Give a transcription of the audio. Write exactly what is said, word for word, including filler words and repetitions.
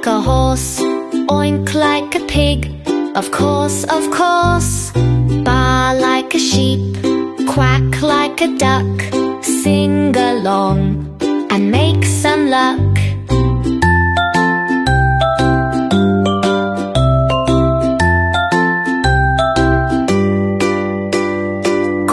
like a horse, oink like a pig. Of course, of course. Baa like a sheep, quack like a duck. Sing along and make some luck.